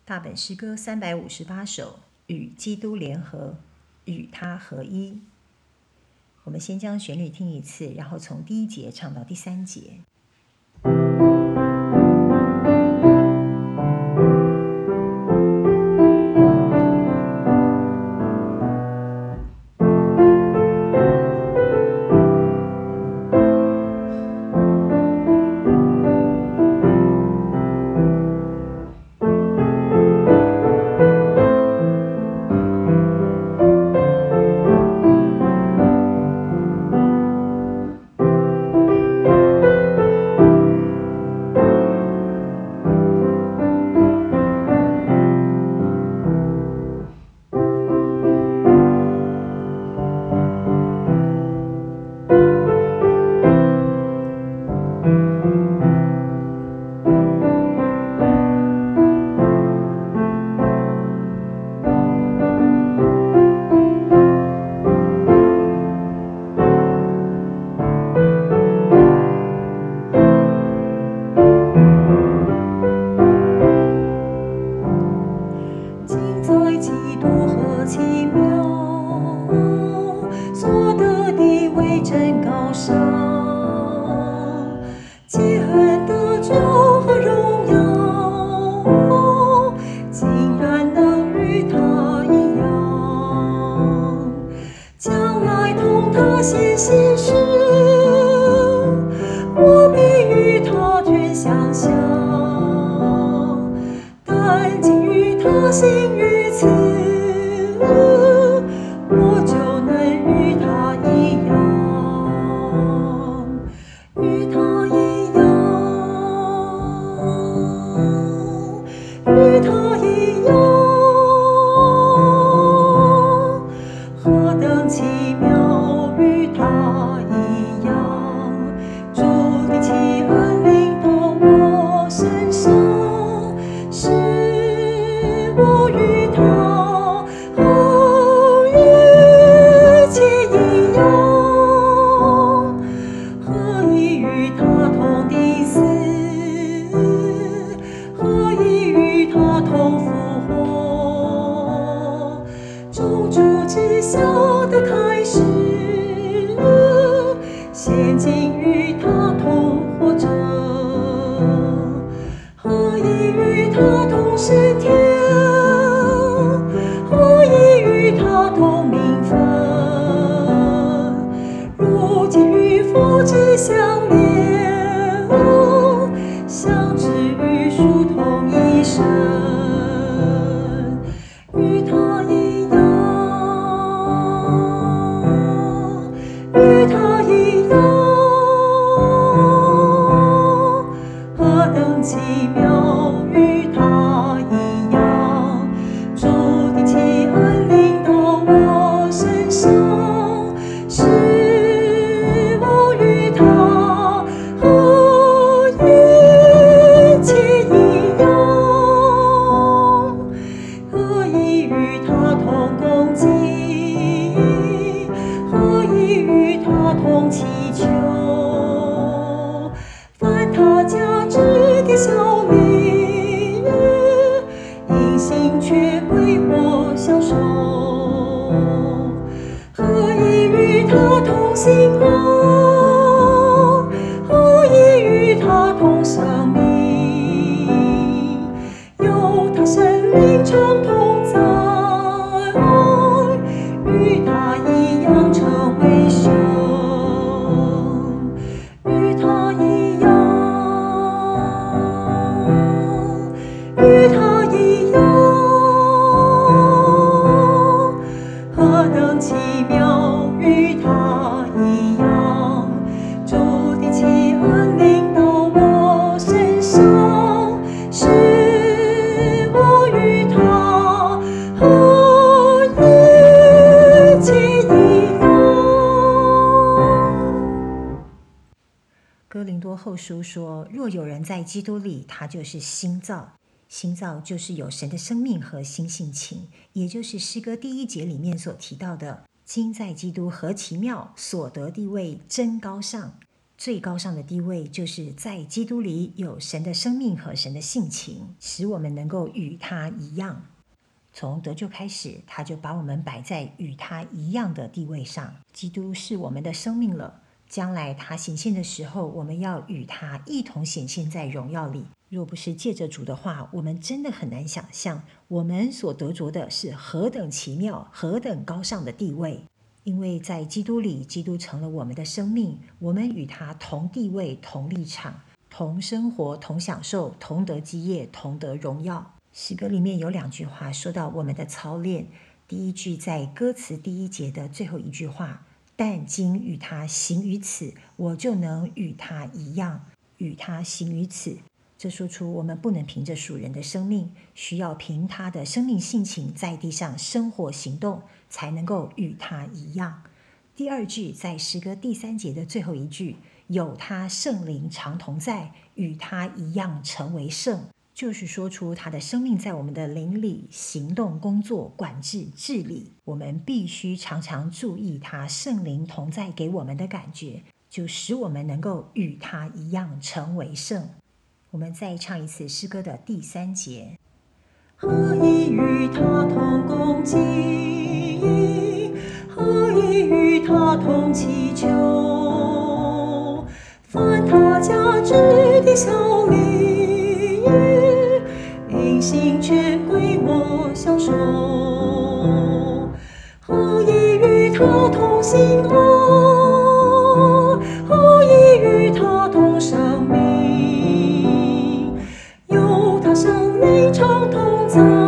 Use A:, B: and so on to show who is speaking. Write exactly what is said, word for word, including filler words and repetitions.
A: 大本诗歌三百五十八首，与基督联合，与他合一。我们先将旋律听一次，然后从第一节唱到第三节。哥林多后书说，若有人在基督里，他就是新造。新造就是有神的生命和新性情，也就是诗歌第一节里面所提到的，今在基督何其妙，所得地位真高尚。 最高尚的地位就是在基督里有神的生命和神的性情，使我们能够与他一样。从得救开始，他就把我们摆在与他一样的地位上。基督是我们的生命了，将来他显现的时候，我们要与他一同显现在荣耀里。若不是借着主的话，我们真的很难想象我们所得着的是何等奇妙、何等高尚的地位。因为在基督里，基督成了我们的生命，我们与他同地位、同立场、同生活、同享受、同得基业、同得荣耀。诗歌里面有两句话说到我们的操练，第一句在歌词第一节的最后一句话，但今与他行于此，我就能与他一样，与他行于此。这说出我们不能凭着属人的生命，需要凭他的生命性情在地上生活行动，才能够与他一样。第二句在诗歌第三节的最后一句，有他圣灵常同在，与他一样成为圣，就是说出他的生命在我们的灵里行动、工作、管制、治理。我们必须常常注意他圣灵同在给我们的感觉，就使我们能够与他一样成为圣。我们再唱一次诗歌的第三节，何以与他同共祭，何以与他同祈求，凡他加之的效力，因信全归我享受。何以与他同行恶，何以与他同生命，有他圣灵常同在。